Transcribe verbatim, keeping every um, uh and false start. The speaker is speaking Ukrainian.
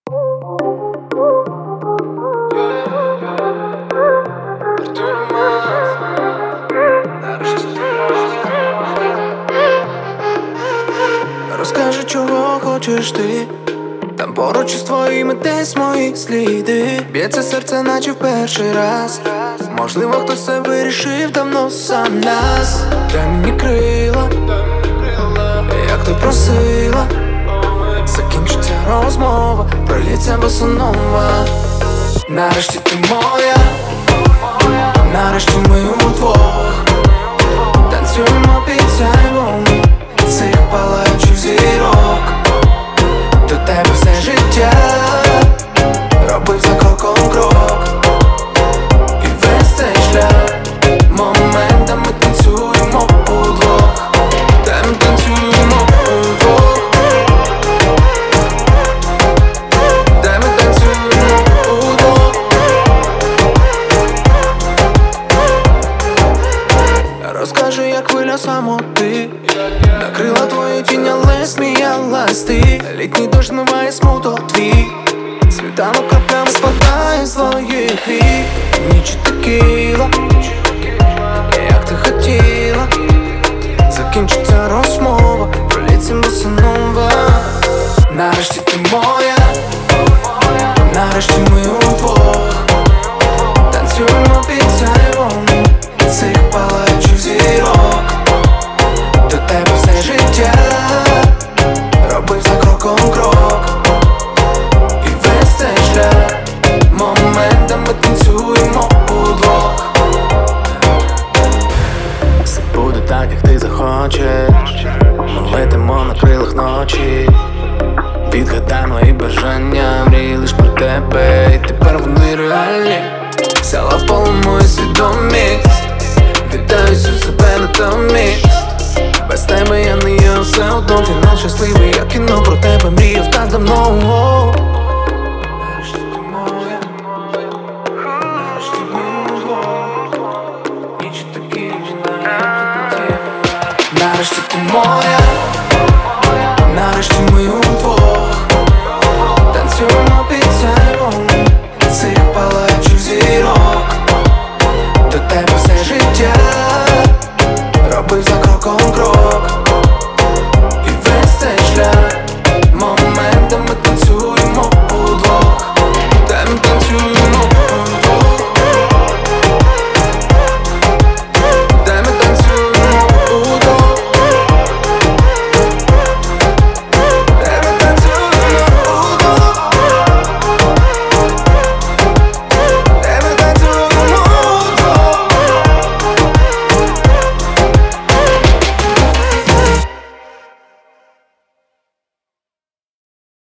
Розкажи, чого хочеш ти, там поруч із твоїми десь мої сліди. Б'ється серце, наче в перший раз. Можливо, хтось це вирішив давно сам нас. Дай мені крила, як ти просила. Закінчиться розмова, пролється босонова. Нарешті ти моя, нарешті ми удвох танцюємо під сяйвом цих палаючих зірок. До тебе все життя робив за кроком крок. І весь цей шлях моментами танцюємо удвох. Та ми танцюємо удвох. Та ми танцюємо удвох. Розкажи, як хвиля самоти накрила твою тінь, але сміялась ти. Літній дощ змиває смуток твій. Світанок краплями спадає з твоїх вік. Ніч текіла, як ти хотіла. Закінчиться розмова, пролється босонова. Нарешті ти моя, нарешті ми удвох танцюємо під сяйвом цих палаючих зірок. До тебе все життя робив за кроком крок. І весь цей шлях моментами танцюємо удвох. Все буде так, як ти захочеш. Ми летимо на крилах ночі. Відгадай мої бажання, мрії лиш про тебе. І тепер вони реальні. Взяла в полон мою свідомість. Віддаюсь у себе натомість. Без тебе я не є, все одно фінал щасливий.